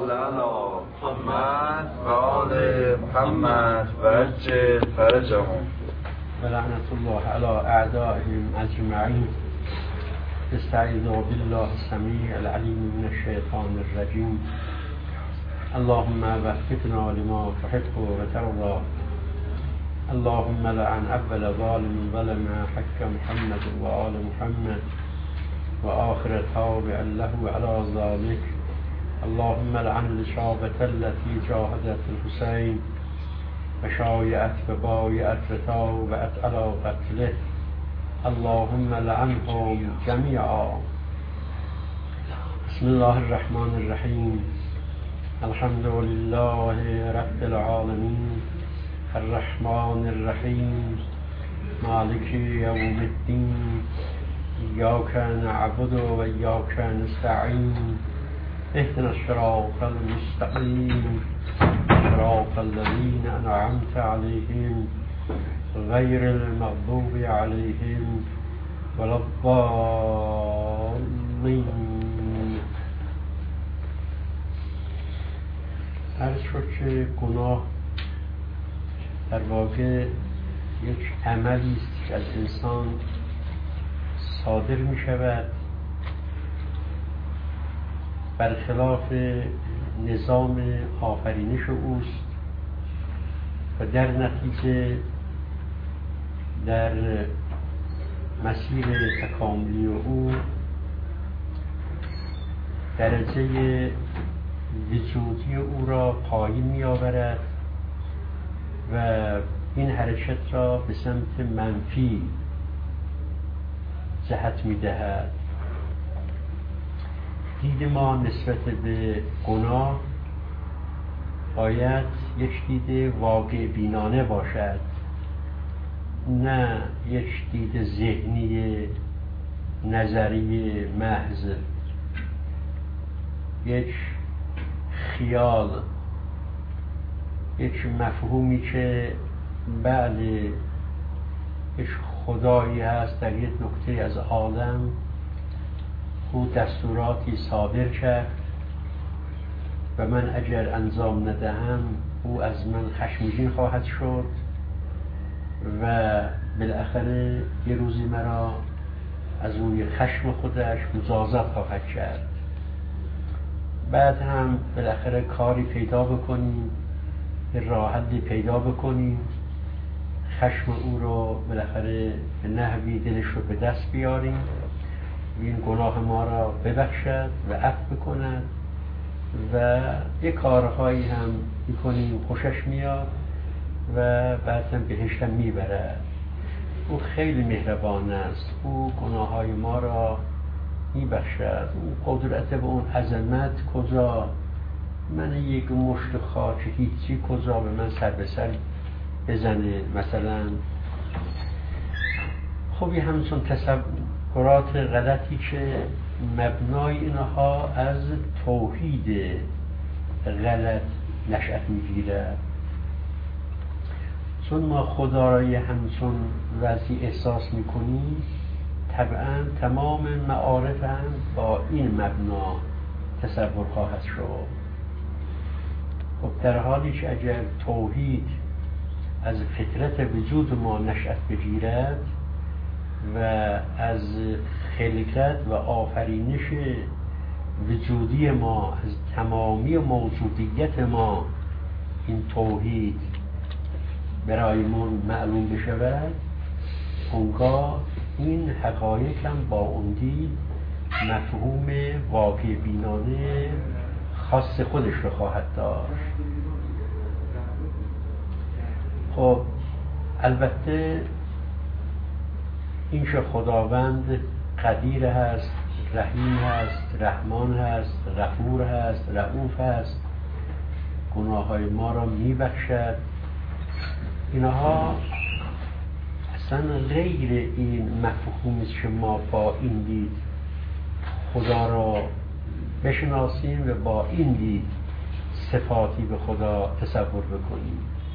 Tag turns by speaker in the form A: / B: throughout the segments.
A: صل علی محمد و آل محمد و عجل فرجهم
B: ولعنة الله على أعدائهم أجمعين. استعيذ بالله السميع العليم من الشيطان الرجيم. اللهم وفقنا لما تحب وترضى. اللهم لعن أول ظالم ظلم حق محمد وآل محمد وآخر تابع له على ذلك. اللهم لعن الإصابة التي جاهدت الحسين وشايعت وبايعت وتابعت على قتله. اللهم لعنهم جميعا. بسم الله الرحمن الرحيم. الحمد لله رب العالمين الرحمن الرحيم مالك يوم الدين. إياك نعبد وإياك نستعين. اهدنا الصراط المستقيم صراط الذين أنعمت عليهم غير المغضوب عليهم ولا الضالين. عرض شد که گناه در واقع یک عملی است که از انسان صادر می شود برخلاف نظام آفرینش اوست و در نتیجه در مسیر تکاملی او درجه وجودی او را پایین می آورد و این حرکت را به سمت منفی جهت می دهد. دید ما نسبت به گناه باید یک دید واقع بینانه باشد، نه یک دید ذهنی نظری محض، یک خیال، یک مفهومی که بله یک خدایی هست در یک نقطه از عالم، او دستوراتی صادر کرد و من اگر انجام ندهم او از من خشمگین خواهد شد و بالاخره یه روزی مرا از روی خشم خودش مجازات خواهد کرد. بعد هم بالاخره کاری پیدا بکنیم، یه راه حلی پیدا بکنیم، خشم او رو بالاخره به نحوی دلش رو به دست بیاریم، این گناه ما را ببخشد و عفو بکند و یک کارهایی هم میکنیم خوشش میاد و بعد هم بهش هم میبرد. او خیلی مهربان است، او گناههای ما را میبخشد. اون قدرت و اون عظمت کجا؟ من یک مشت خاک هیچی کجا به من سر به سر بزنه مثلا؟ خب همچون تصورات غلطی که مبنای اینها از توحید غلط نشأت میگیرد. چون ما خدا را یه همچون وضعی احساس میکنیم، طبعا تمام معارف هم با این مبنا تصور خواهد شد. خب در حالی که اگر توحید از فطرت وجود ما نشأت بگیرد و از خلقت و آفرینش وجودی ما، از تمامی موجودیت ما این توحید برایمون معلوم بشود، اونگاه این حقایق هم با اون دید مفهوم واقع بینانه خاص خودش رو خواهد داشت. خب البته این که خداوند قدیر هست، رحیم هست، رحمان هست، غفور هست، رؤوف هست، گناههای ما را میبخشد، اینها اصلا غیر این مفهومی که ما با این دید خدا را بشناسیم و با این دید صفاتی به خدا تصور بکنیم.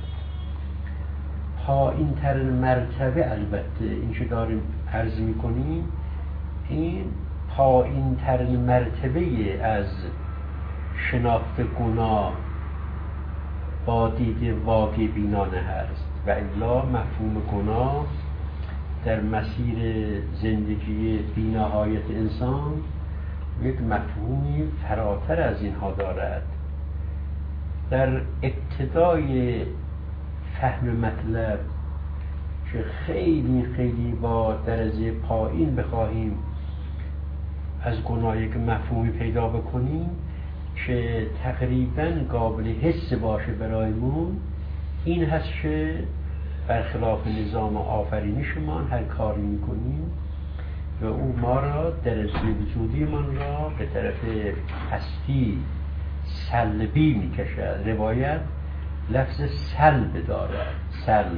B: پایین ترین مرتبه البته این که داریم عرض میکنیم، این پایین ترین مرتبه از شناخت گناه با دید واقع بینانه هست و الا مفهوم گناه در مسیر زندگی بی‌نهایت انسان یک مفهومی فراتر از اینها دارد. در ابتدای فهم مطلب که خیلی خیلی با درجه پایین بخواهیم از گناه یک مفهومی پیدا بکنیم که تقریباً قابل حس باشه برایمون، این هست که برخلاف نظام آفرینشمان هر کاری میکنیم و او ما را درجه وجودی من را به طرف هستی سلبی میکشد. روایت لفظ سلب دارد، سلب.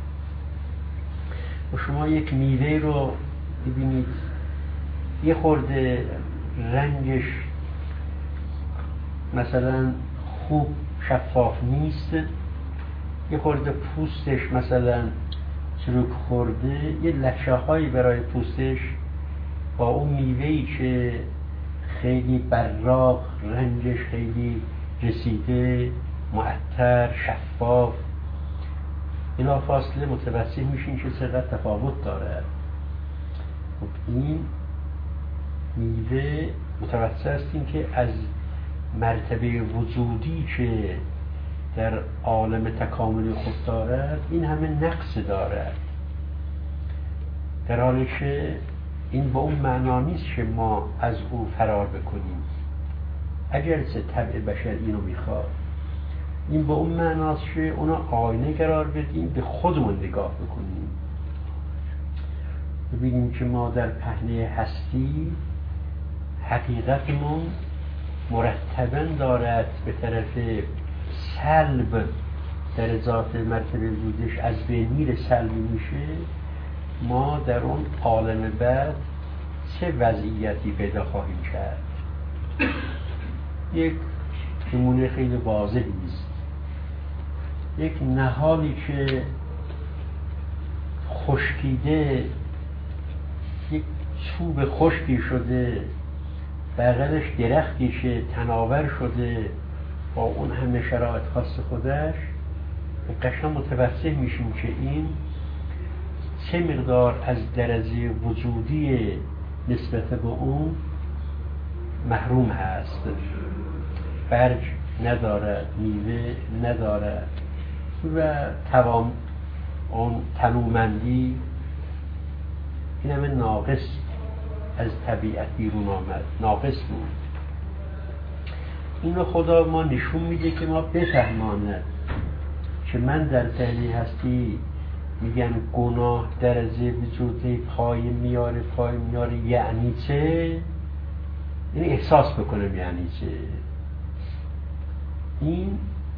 B: و شما یک میوه رو ببینید یه خورده رنگش مثلا خوب شفاف نیست، یه خورده پوستش مثلا چروک خورده، یه لکه هایی برای پوستش، با اون میوهی که خیلی براق، رنگش خیلی رسیده، معطر، شفاف، بلا فاصله متوجه میشین که چقدر تفاوت داره. این میوه متوجه هستیم که از مرتبه وجودی که در عالم تکاملی خود دارد این همه نقص دارد، در حالی که این با اون معنا نیست که ما از او فرار بکنیم، اگرچه طبع بشر اینو میخواد. این با اون معناست که اونا آینه قرار بدیم، به خودمون نگاه بکنیم، ببینیم که ما در پهنه هستی حقیقتمون مرتباً دارد به طرف سلب درجات مرتبه وجودش از بین میره، سلبی میشه. ما در اون عالم بعد چه وضعیتی پیدا خواهیم کرد؟ یک نمونه خیلی واضحی است. یک نهالی که خشکیده، یک چوب خشکی شده، بغلش درختی که تناور شده با اون همه شرایط خاص خودش، قشنگ متوجه میشیم که این چه مقدار از درجه وجودی نسبت به اون محروم هست. برگ ندارد، میوه ندارد و اون تنومندی، این همه ناقص از طبیعت بیرون آمد، ناقص بود. اینو خدا ما نشون میده که ما بفهماند که من در ذهنی هستی میگن گناه درجه وجودی پای میاره یعنی چه؟ یعنی احساس بکنم یعنی چه. این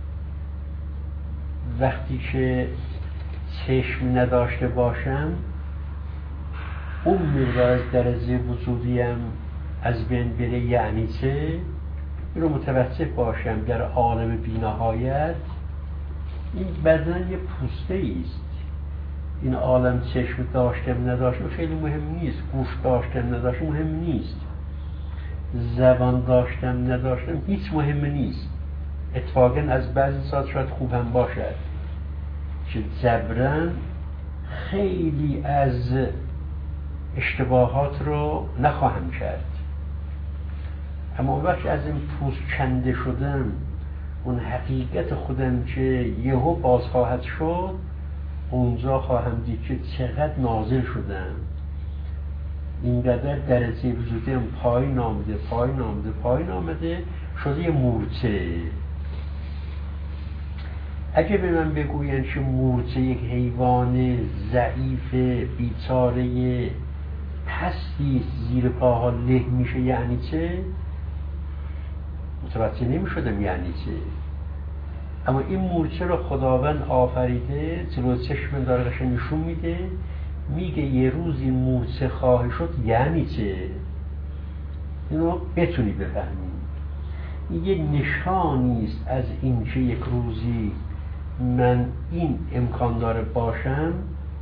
B: وقتی که چشم نداشته باشم اون مقدار از درجه وجودیم از بین بره یعنی چه؟ این رو متوجه باشم در عالم بی‌نهایت این بدن یه پوسته ایست. این عالم چشم داشتم نداشتم خیلی مهم نیست، گوش داشتم نداشتم مهم نیست، زبان داشتم نداشتم هیچ مهم نیست. اتفاقاً از بعضی ساعت شاید خوب هم باشد که جبران خیلی از اشتباهات رو نخواهم کرد، اما وقتی از این پوست کنده شدم اون حقیقت خودم که یهو باز خواهد شد، اونجا خواهم دید که چقدر نازل شدم، اینقدر درجه وجودیم پایین آمده شده یه مورچه. اگه به من بگوین که مورچه یک حیوان ضعیف بیچاره پستی زیر پاها له میشه یعنی چه؟ متوجه نمی شدم یعنی چه. اما این مورچه رو خداوند آفریده، جلو چشم داره قشنگ نشون میده، میگه یه روزی مورچه خواهی شد یعنی چه. اینو بتونی بفهمی. این یه نشانی است از این که یک روزی من این امکان داره باشم.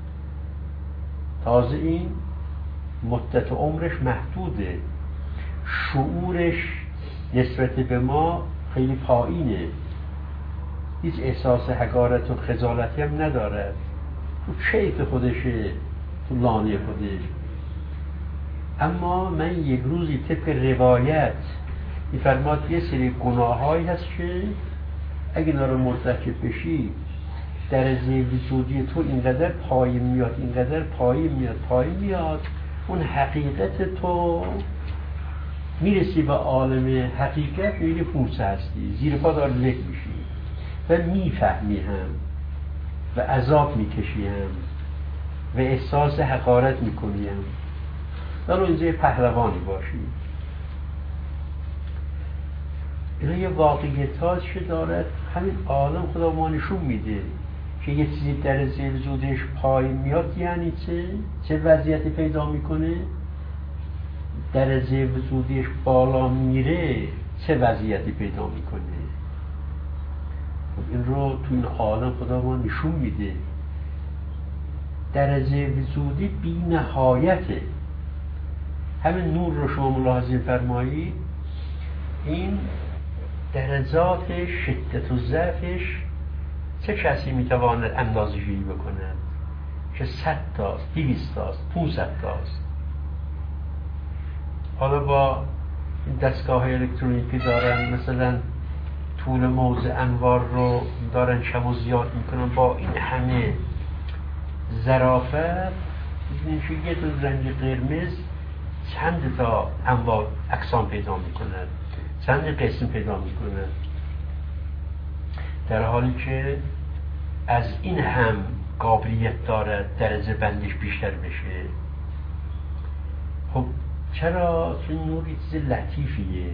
B: تازه این مدت عمرش محدوده، شعورش نسبت به ما خیلی پایینه، هیچ احساس حقارت و خجالتی هم ندارد، تو کیف خودشه، تو لانه خودش. اما من یک روزی طبق روایت میفرماد یه سری گناهایی هست که اگه اینا رو مرتکب بشی درجه وجودی تو اینقدر پایین میاد، اینقدر پایین میاد، اون حقیقت تو میرسی به عالم حقیقت، میری پوسه هستی، زیر پا دار لک میشی و میفهمی هم و عذاب میکشی هم و احساس حقارت میکنی هم. دارو اینجا پهلوانی باشی. اینا یه واقعیتاش دارد، همین عالم خدا ما نشون میده که یه چیزی در وجودش پایین میاد یعنی چه وضعیتی پیدا میکنه، درجه وجودش بالا میره چه وضعیتی پیدا میکنه. این رو تو این عالم خدا ما نشون میده. درجه وجودی بی نهایته. همین نور رو شما ملاحظه فرمایید، این درجات شدت و ضعفش چه کسی میتواند اندازه‌گیری بکند که 100 تاست، 200 تاست، 500 تاست. حالا با این دستگاه الکترونیکی دارن مثلا طول موج انوار رو دارن کم و زیاد میکنن، با این همه ظرافت میبینید که یه دو رنگ قرمز چند تا انواع اقسام پیدا میکنن، چند قسم پیدا میکنن، در حالی که از این هم قابلیت دارد درجه بندش بیشتر بشه. خب چرا؟ چون نور یه چیز لطیفیه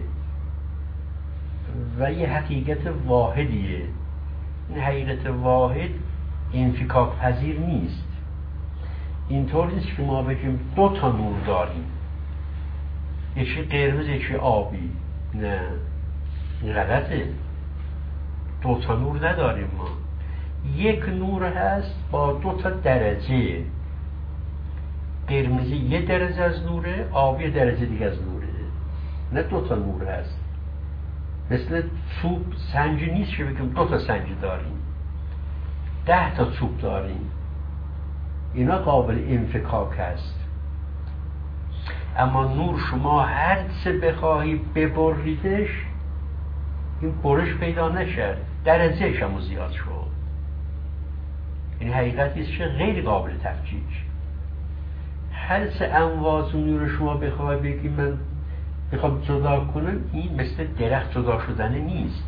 B: و یه حقیقت واحدیه. این حقیقت واحد انفکاک پذیر نیست. اینطور نیست که ما بگیم 2 تا نور داریم، یکی قرمز یکی آبی. نه، این غلطه. 2 تا نور نداریم ما. یک نور هست با 2 تا درجه. قرمزی 1 درجه از نوره، آبی 1 درجه دیگه از نوره. نه 2 تا نور هست. مثل چوب سنج نیست که بگیم 2 تا سنج داریم، 10 تا چوب داریم. اینا قابل انفکاک هست. اما نور شما هر چه بخواهی ببریدش، این برش پیدا نشد، درجهش هم زیاد شد. این حقیقتی است که غیر قابل تفکیک. هر چه انواع نور شما بخوای بگی من بخوام جدا کنم، این مثل درخت جدا شدنه نیست.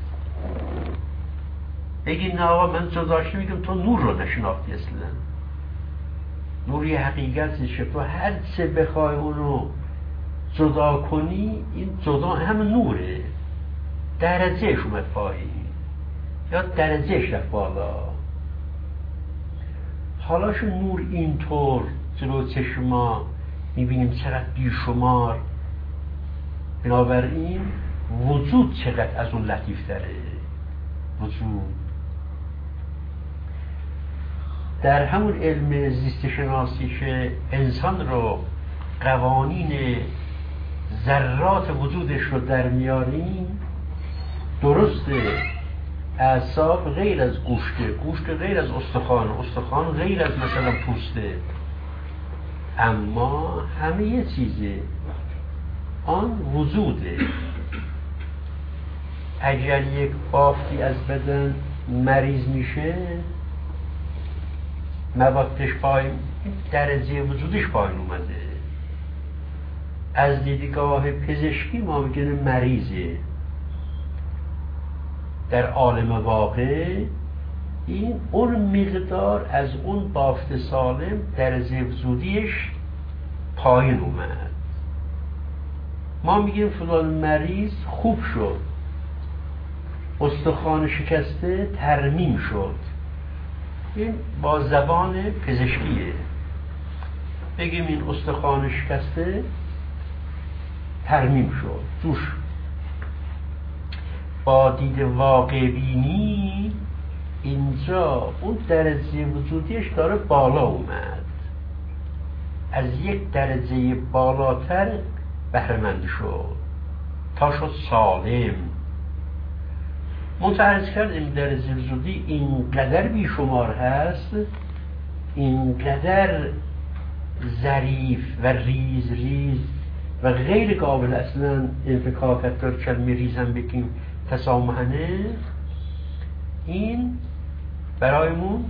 B: بگی نه آقا من جداش نمیگم، تو نور رو نشناختی اصلا. نور یه حقیقتی که تو هر چه بخوای اونو جدا کنی، این جدا هم نوره، درجهش اومد پایین یا درجهش رفت بالا. حالا شو نور اینطور جلو چشم ما میبینیم چقدر بیشمار، بنابراین وجود چقدر از اون لطیف تره. وجود در همون علم زیست شناسی که انسان رو قوانین ذرات وجودش رو در میاریم، درسته اعصاب غیر از گوشته، گوشت غیر از استخوان، استخوان غیر از مثلا پوسته، اما همه یه چیزه، آن وجوده. اگر یک بافتی از بدن مریض میشه، موادش پایین، درجه وجودش پایین اومده. از دیدگاه پزشکی ما میگیم مریضه. در عالم واقع این اون مقدار از اون بافت سالم درجه وجودیش پایین اومد. ما میگیم فلان مریض خوب شد، استخوان شکسته ترمیم شد. این با زبان پزشکیه. بگیم این استخوان شکسته ترمیم شد، جوش. با دید واقع بینی اینجا اون درجه وجودیش داره بالا اومد، از یک درجه بالاتر بهره‌مند شد، تا شد سالم. متعرض کردیم در زیرزودی اینقدر بیشمار هست، اینقدر ظریف و ریز ریز و غیر قابل اصلا انفکاکت دار کلمه ریزم بگیم تسامحنه، این برایمون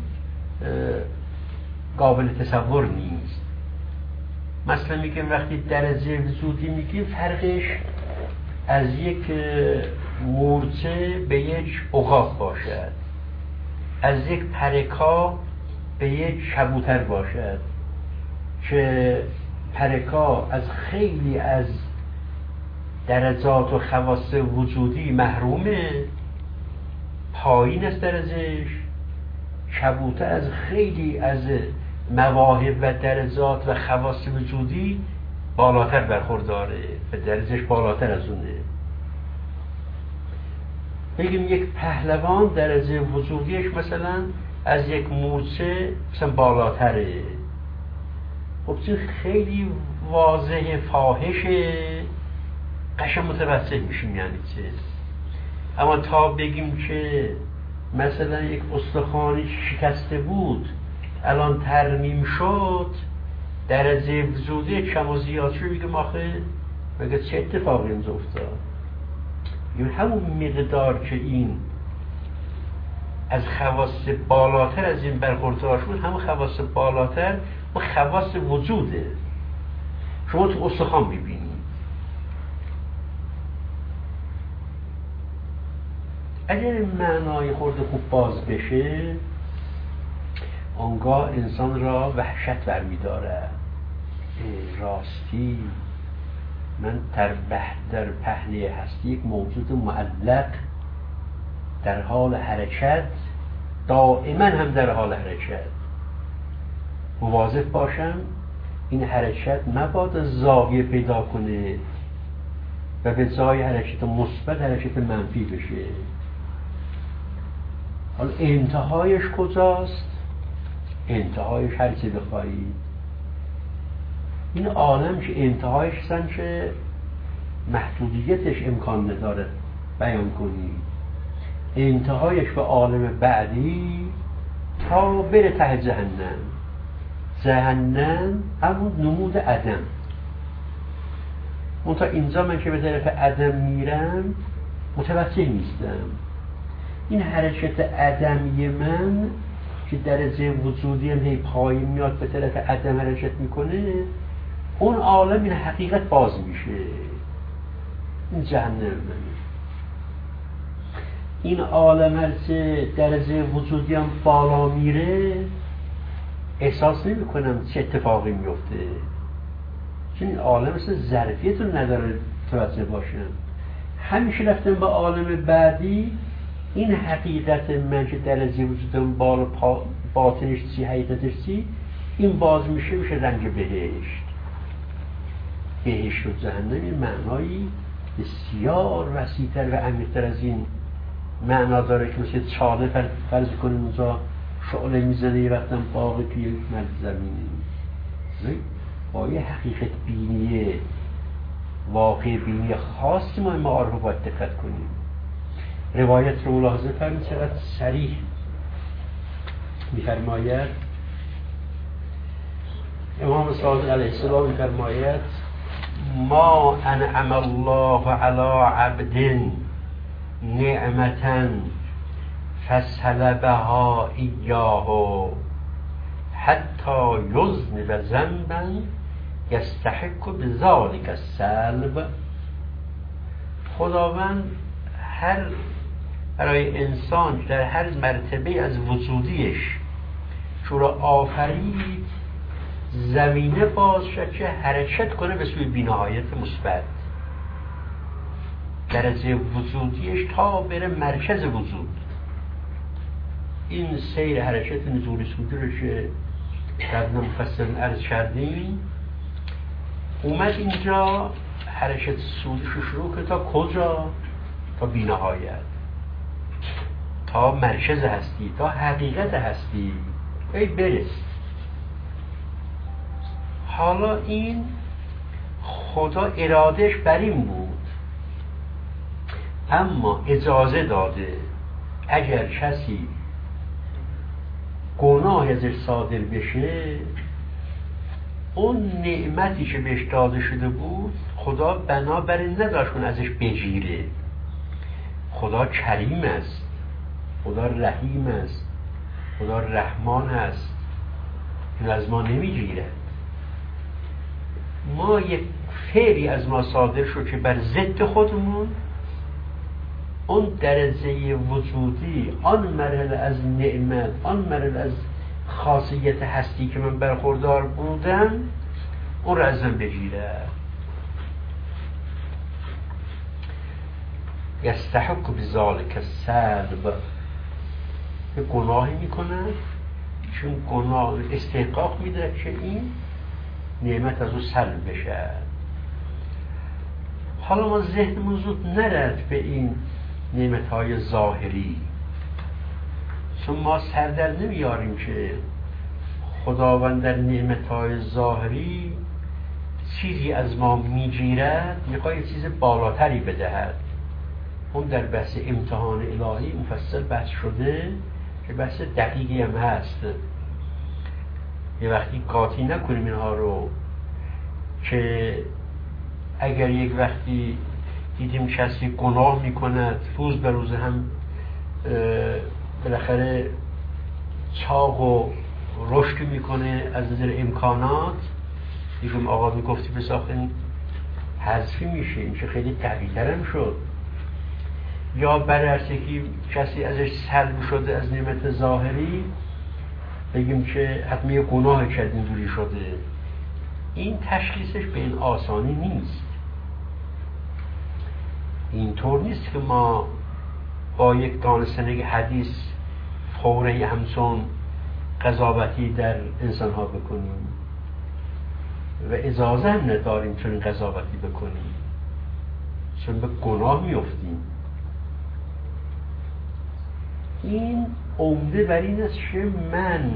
B: قابل تصور نیست. مثلا میگیم وقتی در زیرزودی میگیم فرقش از یک مورچه به یک عقاب باشد، از یک پرکا به یک کبوتر باشد که پرکا از خیلی از درجات و خواص وجودی محرومه، پایین است درجهش. کبوتر از خیلی از مواهب و درجات و خواص وجودی بالاتر برخورداره و درجهش بالاتر از اونه. بگیم یک پهلوان درجه وجودیش مثلا از یک مورچه مثلا بالاتره. خب چون خیلی واضح فاحشه، قشنگ متوسط میشیم یعنی چه. اما تا بگیم که مثلا یک استخوانی شکسته بود الان ترمیم شد، درجه وجودی کم و زیاد شد، میگم آخه مگه چه اتفاقی اینجا افتاد؟ یعنی همون مقدار که این از خواص بالاتر از این برخوردار شد، همون خواص بالاتر و خواص وجوده. شما تو استخوان میبینید، اگر معنای خورده خوب باز بشه آنگاه انسان را وحشت برمیداره. راستی من در پهنه هستی یک موجود معلق در حال حرکت، دائما هم در حال حرکت مواظب باشم این حرکت مبادا زاویه پیدا کنه و به جای حرکت مثبت حرکت منفی بشه. حالا انتهایش کجاست؟ انتهایش هر چه بخواهید، این عالم که انتهایش هستن که محدودیتش امکان نداره بیان کنید. انتهایش به عالم بعدی تا بره ته جهنم. جهنم همون نمود عدم. اون تا اینجا من که به طرف عدم میرم متوجه نیستم. این حرکت عدمی من که درجه وجودی هم هی پایین میاد به طرف عدم حرکت میکنه، اون عالم این حقیقت باز میشه. این جهنم منه. این عالم هرچه درجه وجودی هم بالا میره احساس نمی کنم چه اتفاقی میفته، چون این عالم مثل ظرفیت رو نداره توجه باشم. همیشه رفتم به عالم بعدی، این حقیقت من که درجه وجودم بالا باطنش چی حقیقتش چی، این باز میشه رنج بهشت. بهشت و جهنم این معنایی بسیار وسیع‌تر و عمیق‌تر از این معنا داره که مثل چاله فرض کنیم اونجا شعله میزنه یه وقتم باقی توی مرز زمینی. با یه حقیقت بینی واقع بینی خاصی ما معارف رو باید دقت کنیم. روایت رو ملاحظه فرمید چقدر صریح می‌فرماید. امام صادق علیه السلام می‌فرماید ما انعم الله علی عبد نعمة فسلبها ایاه حتی یذنب ذنبا یستحق بذلک السلب. خداوند برای انسان در هر مرتبه از وجودیش چون را آفرید زمینه باز شد که حرکت کنه به سوی بینهایت مثبت. درجه وجودیش تا بره مرکز وجود. این سیر حرکت نزول سودی رو که قبلا مفصل عرض کردیم، اومد اینجا حرکت سودیش رو شروع که تا کجا؟ تا بینهایت، تا مرکز هستی، تا حقیقت هستی ای برس. حالا این خدا ارادش بر این بود اما اجازه داده اگر کسی گناه ازش صادر بشه، اون نعمتی که بهش داده شده بود خدا بنابراین نداشت کن ازش بگیره. خدا کریم است، خدا رحیم است، خدا رحمان است، این از ما نمیگیرد. ما یک فعلی از ما صادر شد که بر ضد خودمون، اون درجه وجودی، آن مرحله از نعمت، آن مرحله از خاصیت هستی که من برخوردار بودم، اون را ازم بگیره. یستحق بذالک السلب، یه گناهی میکنه چون گناه استحقاق میده که این نعمت از او سلب بشه. حالا ما ذهنمون زود نرد به این نعمتهای ظاهری، چون ما سر در نمیاریم که خداوند در نعمتهای ظاهری چیزی از ما میگیرد، میخواد یه چیز بالاتری بدهد. اون در بحث امتحان الهی مفصل بحث شده که بحث دقیقی هم هست. یه وقتی قاطی نکنیم اینها رو، که اگر یک وقتی دیدیم کسی گناه میکند، روز به روز هم بالاخره چاق و رشد میکنه از نظر امکانات، دیگم آقا میگفتی بساخت این حذفی میشه، این که خیلی قوی‌تر هم شد. یا برعکس که کسی ازش سلب شده از نعمت ظاهری، بگیم که حتما یه گناه کرد اینجوری شده. این تشخیصش به این آسانی نیست. اینطور نیست که ما با یک دانستن حدیث فوری همچون قضاوتی در انسان ها بکنیم و اجازه هم نداریم چون قضاوتی بکنیم، چون به گناه میفتیم. این عمده بر این است که من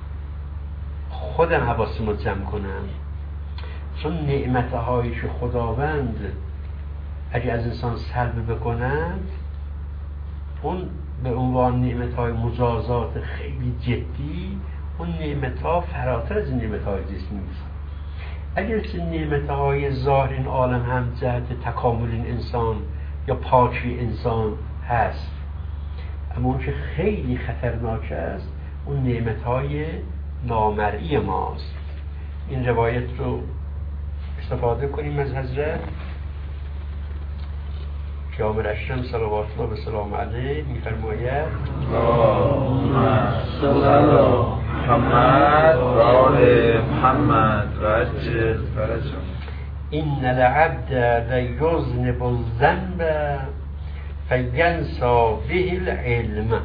B: خودم حواسم جمع کنم، چون نعمتهایی که خداوند اگه از انسان سلب بکند، اون به عنوان نعمتهای مجازات خیلی جدی، اون نعمتها فراتر از نعمتهای جسمی است. اگر چه نعمتهای ظاهر این عالم هم جهت تکامل این انسان یا پاکی انسان هست، اما اون که خیلی خطرناک است اون نعمتهای نامرئی ماست. این روایت رو استفاده کنیم از حضرت جامع اشرم صلوات الله و سلام علیه میفرماید:
A: اللهم صل علی محمد و آل محمد و عجل فرجهم.
B: این العبد لیذنب الذنب فینسى به العلم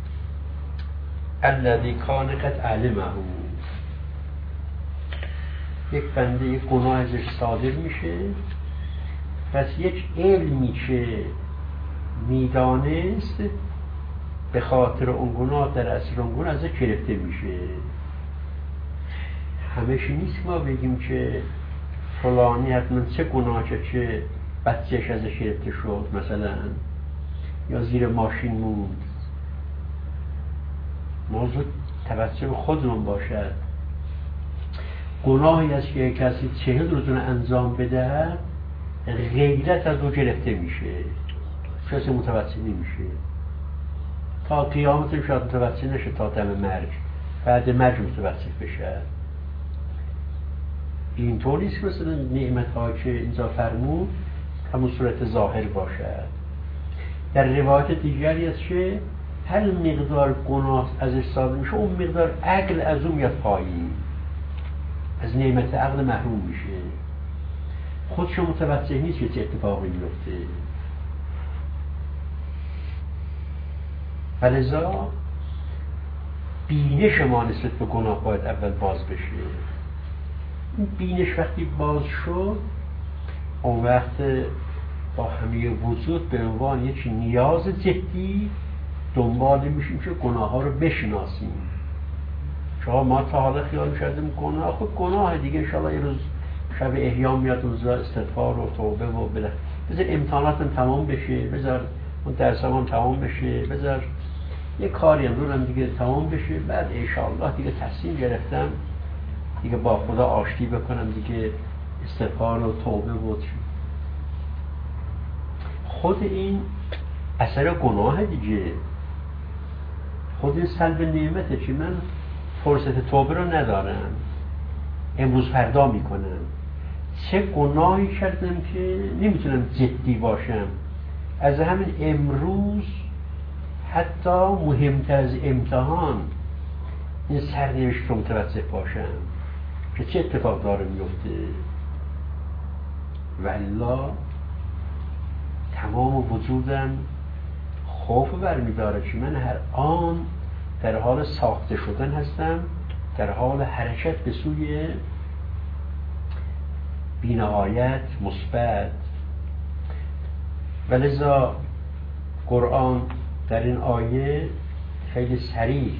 B: الذي کان قد علمه. یک بنده گناه ازش صادر میشه، پس یک علمی که میدانست به خاطر اون گناه در اثر اون گناه ازش گرفته میشه. همش نیست ما بگیم که فلانی حتما چه گناه که بچهش ازش گرفته شد مثلا، یا زیر ماشین موند. موضوع توجه به خودمون باشد. گناهی است که کسی 40 روز انجام بدهد، غیرت از او گرفته میشه، کسی متوجه نمیشه، تا قیامت شاید متوجه نشه، تا دم مرگ، بعد مرگ متوجه بشه. اینطور نیست که مثلا نعمت ها که اینجا فرمود همون صورت ظاهر باشد. در روایت دیگری است که هر مقدار گناه ازش صادر میشه، اون مقدار عقل از اون میاد پایین، از نعمت عقل محروم میشه، خودش متوجه نیست که چه اتفاقی میفته. فلذا بینش ما نسبت به گناه باید اول باز بشه. این بینش وقتی باز شد، اون وقت با همه وجود به عنوان یک نیاز جدی دنبال میشیم که گناه ها رو بشناسیم. چرا ما تا حالا خیال می‌کردیم گناه، خب گناه دیگه انشاءالله یه روز شب احیا میاد اونجا استغفار و توبه و بذار امتحاناتم تمام بشه، بذار اون درسام تمام بشه، بذار یه کاری هم دیگه تمام بشه، بعد انشاءالله دیگه تصمیم گرفتم دیگه با خدا آشتی بکنم، دیگه استغفار و توبه بود. خود این اثر گناه دیگه، خود این سلب نعمته. چی من فرصت توبه رو ندارم، امروز فردا میکنم، چه گناهی کردم که نمیتونم جدی باشم، از همین امروز حتی مهمتر از امتحان این سرنوشت رو متوجه باشم که چه اتفاق داره میفته. والله تمام وجودم خوف برمیداره که من هر آن در حال ساخته شدن هستم، در حال حرکت به سوی بی‌نهایت مثبت. ولذا قرآن در این آیه خیلی صریح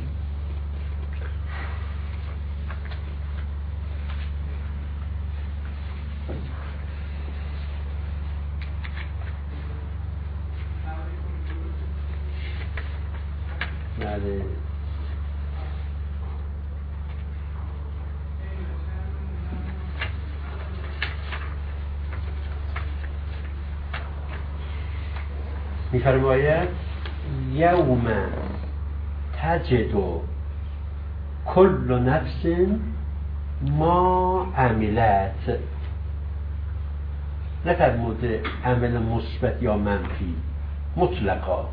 B: می‌فرماید یوم تجد کل نفس ما عملت، نفرموده عمل مثبت یا منفی، مطلقا،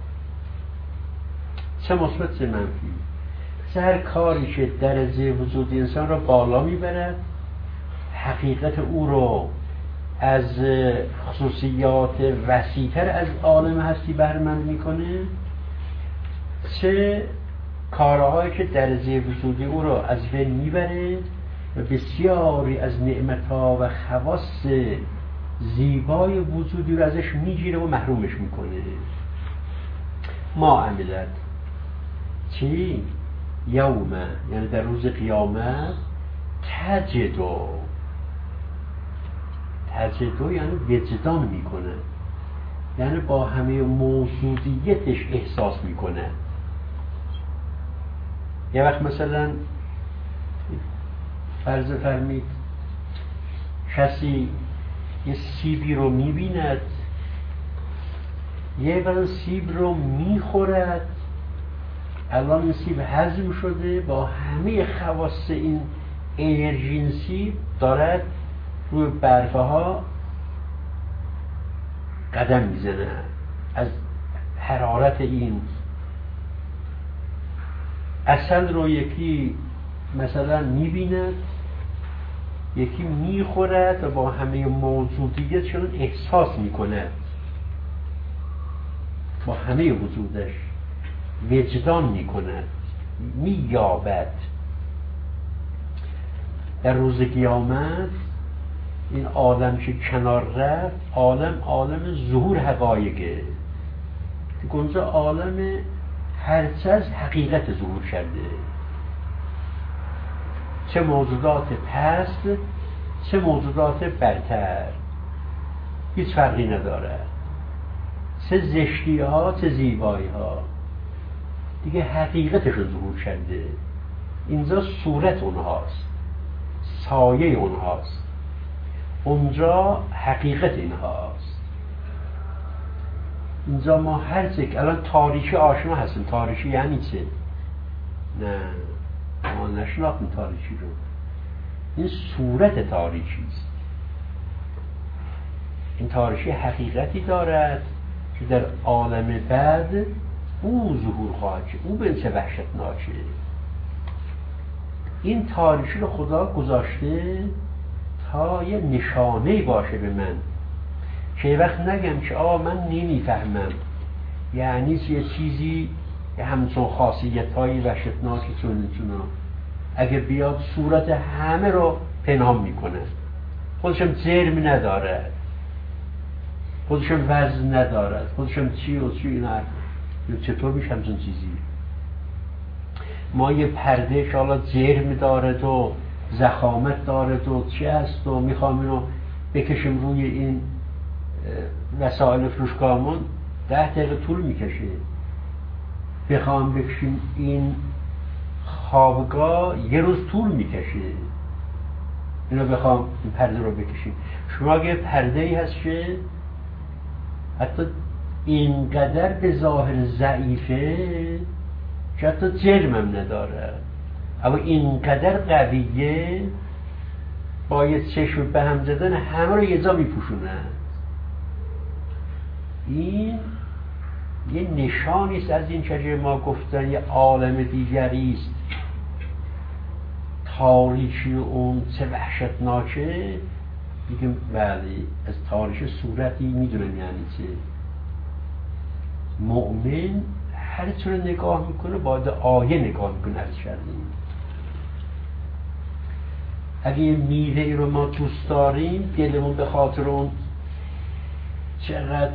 B: چه مثبت چه منفی. هر کاری که درجه وجود انسان را بالا میبرد، حقیقت او رو از خصوصیات وسیع‌تر از عالم هستی بهره‌مند میکنه، چه کارهایی که درجه وجودی او رو از بین میبره و بسیاری از نعمت‌ها و خواص زیبای وجودی رو ازش میگیره و محرومش میکنه. ما عملت چی؟ یوم، یعنی در روز قیامت، تجدو یعنی وجدان میکنه، یعنی با همه موجودیتش احساس میکنه. یه وقت مثلا فرض فرمید کسی یه سیبی رو میبیند، یه وقت سیب رو میخورد، الان این سیب هضم شده، با همه خواص این انرژی سیب دارد روی برفه ها قدم میزنه، از حرارت این عسل رو یکی مثلا میبیند، یکی میخورد و با همه موجودیتشون احساس میکند، با همه وجودش وجدان میکند، مییابد. در روز قیامت این عالم که کنار رفت، عالم ظهور حقایقه، گنجا عالم هرچه از حقیقت ظهور کرده، چه موجودات پست چه موجودات برتر، هیچ فرقی نداره، چه زشتی ها چه زیبایی ها، دیگه حقیقتش رو ظهور کرده. اینجا صورت اونهاست، سایه اونهاست، اونجا حقیقت اینهاست. اینجا ما هر چه الان تاریکی آشنا هستیم. تاریکی یعنی چه؟ نه، ما نشناختیم تاریکی رو. این صورت تاریکی است. این تاریکی حقیقتی دارد که در عالم بعد او ظهور خواهد شد. او به چه وحشتناکه. این تاریکی رو خدا گذاشته تا یه نشانه باشه به من، که وقت نگم که من نمیفهمم، یعنی یه چیزی همچون خاصیت های وحشتناکی چون اگه بیاد صورت همه رو پنهان میکنه، خودشم جرم ندارد، خودشم وزن ندارد، خودشم چی و چی نه. چطور میشه همچون چیزی؟ ما یه پرده که حالا جرم دارد و زخامت دارد و چی هست و میخوام اینو بکشم روی این وسایل فروشگاهمون 10 دقیقه طول میکشه. بخوام بکشیم این خوابگاه یه روز طول میکشه. اینو بخوام این پرده رو بکشیم. شما اگه پرده ای هست که حتی اینقدر به ظاهر ضعیفه که حتی جرم هم نداره، اما اینقدر قویه باید چشم به هم زدن همه رو یه جا میپوشونه. این یه نشانیست از این چجوری ما گفتن یه عالم دیگری است، تاریکی اون چه وحشتناکه. میگم بله، از تاریخ صورتی میدونم یعنی چه. مؤمن هر چه رو نگاه میکنه باید آیه نگاه میکنه. عرض کردیم اگه یه میوه ای رو ما دوست داریم، دلمون به خاطر اون چقدر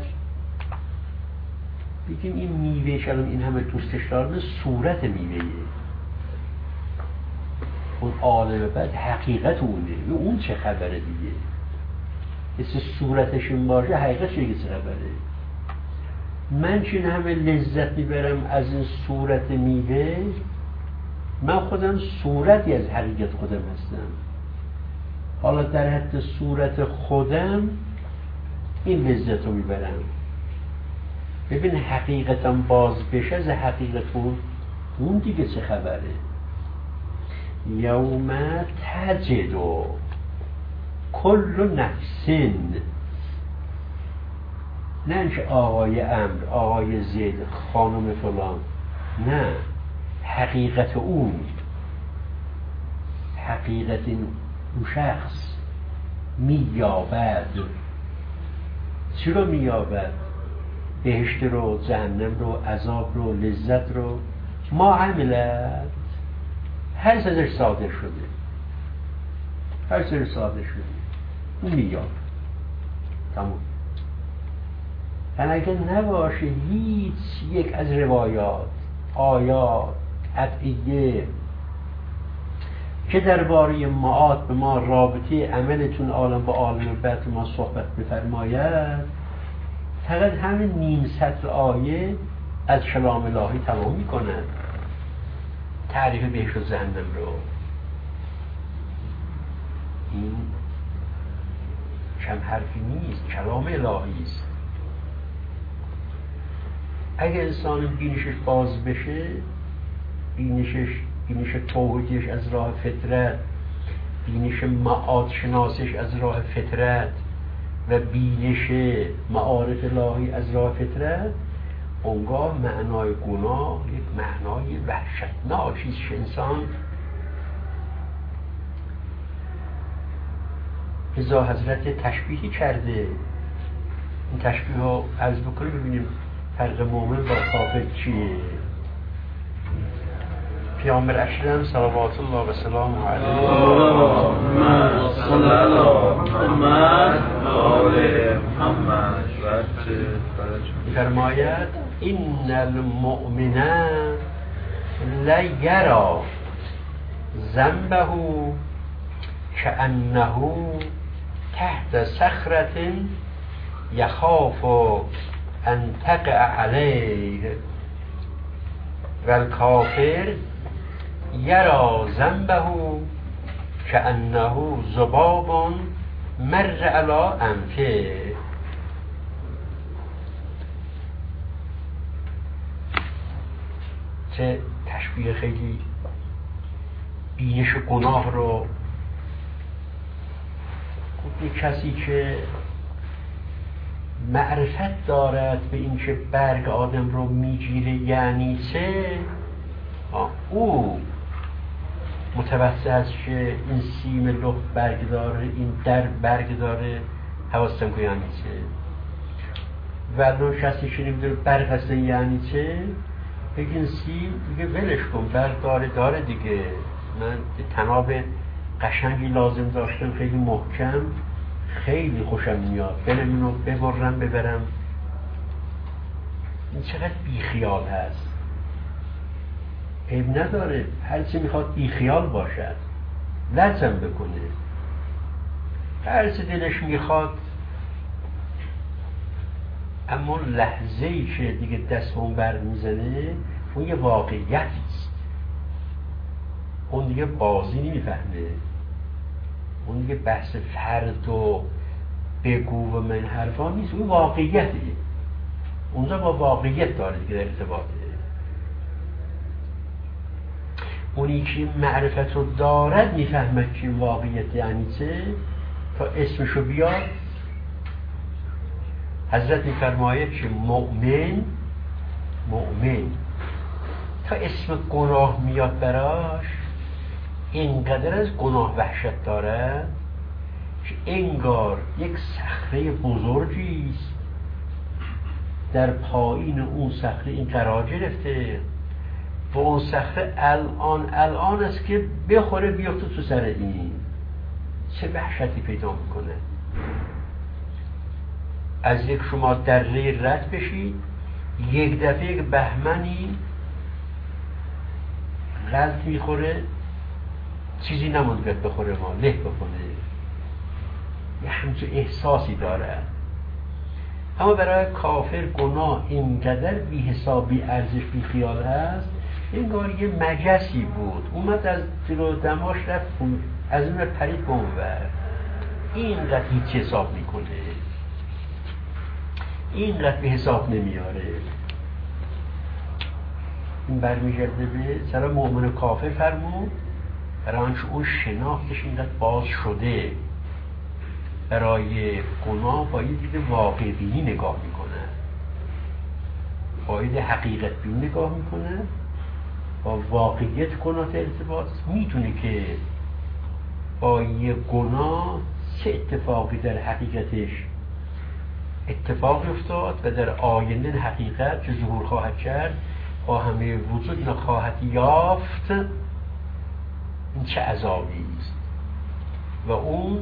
B: بگیم این میوه شلم این همه دوستش دارم، صورت میوهیه. اون عالم بعد حقیقت اونه، اون چه خبره دیگه. مثل صورتش این باشه، حقیقت چه خبره. من چون همه لذت میبرم از این صورت میوه، من خودم صورتی از حقیقت خودم هستم. حالا در حد صورت خودم این لذت رو میبرم. ببین حقیقتم باز بشه از حقیقت اون دیگه چه خبره. یوم تجد کل نفسین، نه اینکه آقای امر، آقای زید، خانم فلان، نه، حقیقت اون، حقیقت اون شخص مییابد. چی رو مییابد؟ بهشت رو، جهنم رو، عذاب رو، لذت رو. ما عملت هر ازش صادر شده، هر ازش صادر شده اون مییابد. تمام. اگه نباشه هیچ یک از روایات، آیات، ادعیه که درباره معاد به ما رابطه عملتون عالم با عالم بعد ما صحبت بفرماید، فقط همین نیم سطر آیه از کلام الهی تمام میکنند تعریف بهشت و جهنم رو. این کم حرفی نیست، کلام الهی است. اگه انسان بینشش باز بشه، بینش توحیدش از راه فطرت، بینش معاد شناسش از راه فطرت و بینش معارف الهی از راه فطرت، اونگاه معنای گناه یک معنای وحشتناکیست. انسان رضا حضرت تشبیهی کرده، این تشبیه ها عرض بکنیم ببینیم فرق مومن با کافر چیه. پیامبر اکرم صلوات الله و سلام علیه فرماید این المؤمن لیرا ذنبه کأنه تحت صخرة یخاف ان تقع علیه و الکافر یرا ذنبه کأنه ذباب مر علی انفه. چه تشبیه خیلی بینش گناه رو. یک کسی که معرفت دارد به این که برگ آدم رو میگیره یعنی چه، او متوسط است که این سیم لخت برگ داره، این در برگ داره، حواستم که یعنی چه. ولو کسی که نمیدونه برگ هست یعنی چه، بگین سیم دیگه ولش کن، برگ داره دیگه. من تناب قشنگی لازم داشتم خیلی محکم، خیلی خوشم میاد، برم اینو ببرم ببرم. این چقدر بیخیال هست. عیب نداره، هرچی میخواد بیخیال باشد، لطم بکنه، هرچی دلش میخواد اما لحظه ای که دیگه دستمون بر میزنه اون یه واقعیتی است، اون دیگه بازی نمیفهمه، اون دیگه بحث فرد و بگو و من حرفا نیست، اون واقعیته، اونجا با واقعیت داره دیگه در ارتباطه. اونی که معرفت رو دارد میفهمد که واقعیت یعنی چه، تا اسمشو بیاد. حضرت میفرماید که مؤمن تا اسم گناه میاد براش اینقدر از گناه وحشت دارد که انگار یک صخره بزرگی است، در پایین اون صخره این قرار گرفته و اون صخره الان است که بخوره بیفته تو سر این، چه وحشتی پیدا میکنه. از یک شما دره رد بشید، یک دفعه یک بهمنی غلط میخوره، چیزی نموند بیاد بخوره، ما له بکنه، یه همچون احساسی داره. اما برای کافر گناه اینقدر بی حساب، بی ارزش، بی خیال هست، انگار یه مگسی بود اومد از جلو دماش رفت از اون پرید بونور، اینقدر هیچ حساب میکنه، اینقدر به حساب نمیاره. این برمیگرده به سر مؤمن و کافر فرمود، برای آنچه اون شناختش اینقدر باز شده، برای گناه باید دید واقع بینی نگاه میکنه، باید حقیقت بینی نگاه میکنه، با واقعیت گناه ارتباط میتونه که با یه گناه چه اتفاقی در حقیقتش اتفاق افتاد و در آینده حقیقت که ظهور خواهد کرد با همه وجود نخواهد یافت، این چه عذابی است. و اون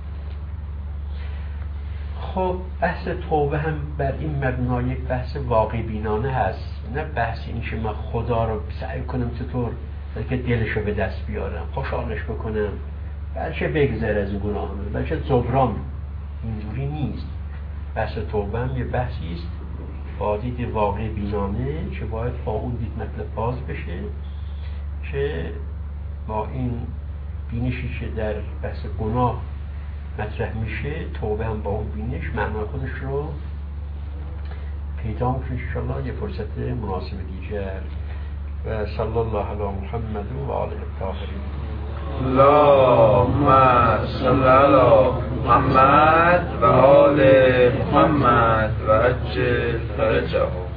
B: خب بحث توبه هم بر این مبنا یک بحث واقع بینانه هست، نه بحث این که من خدا رو سعی کنم چطور که دلشو به دست بیارم، خوشحالش بکنم، بلکه بگذر از این گناه، بلکه جبران، اینجوری نیست. بحث توبه هم یه بحثی است با دید واقع بینانه که باید با اون دید مطلب باز بشه، که با این بینشی که در بحث گناه مطرح میشه، توبه هم با اون بینش معنای خودش رو پیدا میکنه. انشاءالله یه فرصت مناسب دیگر. و صلی الله علی محمد و آله الطاهرین.
A: اللهم صل علی محمد و آل محمد و عجل فرجهم.